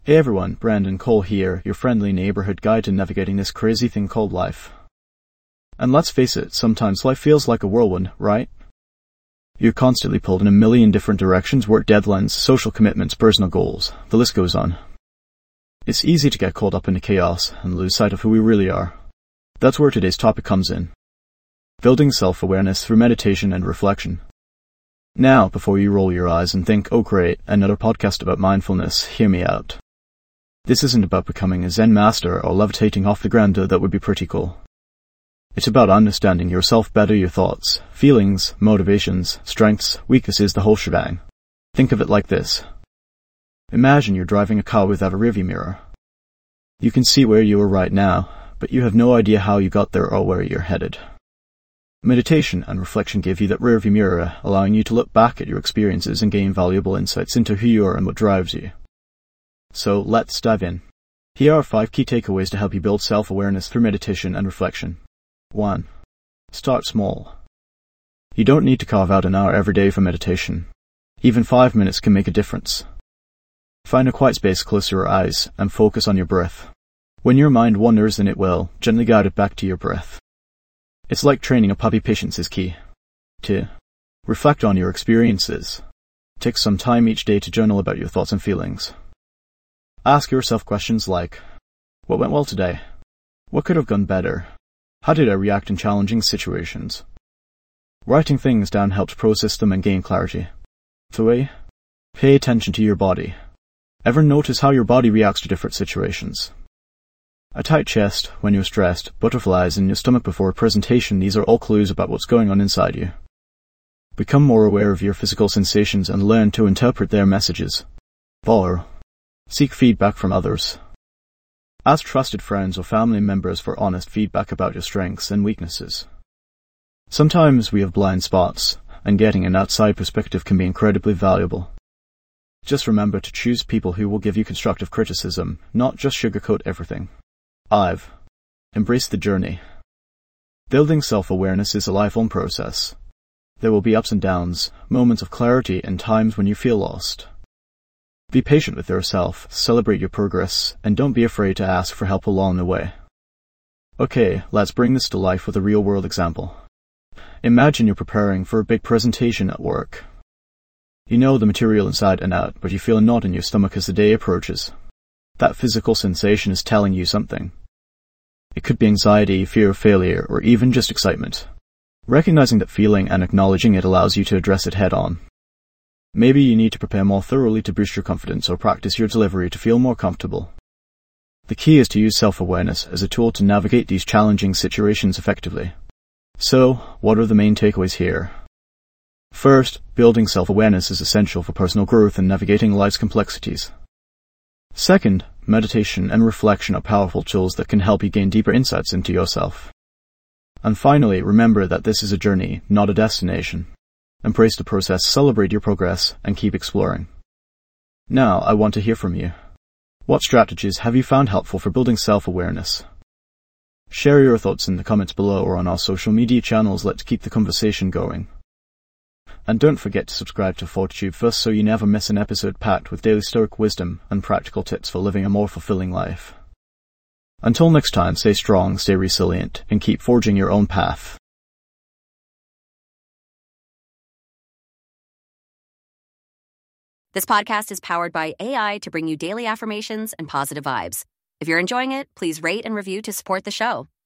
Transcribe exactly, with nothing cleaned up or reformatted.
Hey everyone, Brandon Cole here, your friendly neighborhood guide to navigating this crazy thing called life. And let's face it, sometimes life feels like a whirlwind, right? You're constantly pulled in a million different directions, work deadlines, social commitments, personal goals, the list goes on. It's easy to get caught up in the chaos and lose sight of who we really are. That's where today's topic comes in. Building self-awareness through meditation and reflection. Now, before you roll your eyes and think, oh great, another podcast about mindfulness, hear me out. This isn't about becoming a Zen master or levitating off the ground, though that would be pretty cool. It's about understanding yourself better, your thoughts, feelings, motivations, strengths, weaknesses, the whole shebang. Think of it like this. Imagine you're driving a car without a rearview mirror. You can see where you are right now, but you have no idea how you got there or where you're headed. Meditation and reflection give you that rearview mirror, allowing you to look back at your experiences and gain valuable insights into who you are and what drives you. So let's dive in. Here are five key takeaways to help you build self-awareness through meditation and reflection. one. Start small. You don't need to carve out an hour every day for meditation. Even five minutes can make a difference. Find a quiet space close to your eyes and focus on your breath. When your mind wanders, and it will, gently guide it back to your breath. It's like training a puppy. Patience is key. two. Reflect on your experiences. Take some time each day to journal about your thoughts and feelings. Ask yourself questions like, what went well today? What could have gone better? How did I react in challenging situations? Writing things down helps process them and gain clarity. three. Pay attention to your body. Ever notice how your body reacts to different situations? A tight chest when you're stressed, butterflies in your stomach before a presentation, these are all clues about what's going on inside you. Become more aware of your physical sensations and learn to interpret their messages. four. Seek feedback from others. Ask trusted friends or family members for honest feedback about your strengths and weaknesses. Sometimes we have blind spots, and getting an outside perspective can be incredibly valuable. Just remember to choose people who will give you constructive criticism, not just sugarcoat everything. five. Embrace the journey. Building self-awareness is a lifelong process. There will be ups and downs, moments of clarity, and times when you feel lost. Be patient with yourself, celebrate your progress, and don't be afraid to ask for help along the way. Okay, let's bring this to life with a real-world example. Imagine you're preparing for a big presentation at work. You know the material inside and out, but you feel a knot in your stomach as the day approaches. That physical sensation is telling you something. It could be anxiety, fear of failure, or even just excitement. Recognizing that feeling and acknowledging it allows you to address it head-on. Maybe you need to prepare more thoroughly to boost your confidence or practice your delivery to feel more comfortable. The key is to use self-awareness as a tool to navigate these challenging situations effectively. So, what are the main takeaways here? First, building self-awareness is essential for personal growth and navigating life's complexities. Second, meditation and reflection are powerful tools that can help you gain deeper insights into yourself. And finally, remember that this is a journey, not a destination. Embrace the process, celebrate your progress, and keep exploring. Now, I want to hear from you. What strategies have you found helpful for building self-awareness? Share your thoughts in the comments below or on our social media channels. Let's keep the conversation going. And don't forget to subscribe to Fortitude First so you never miss an episode packed with daily Stoic wisdom and practical tips for living a more fulfilling life. Until next time, stay strong, stay resilient, and keep forging your own path. This podcast is powered by A I to bring you daily affirmations and positive vibes. If you're enjoying it, please rate and review to support the show.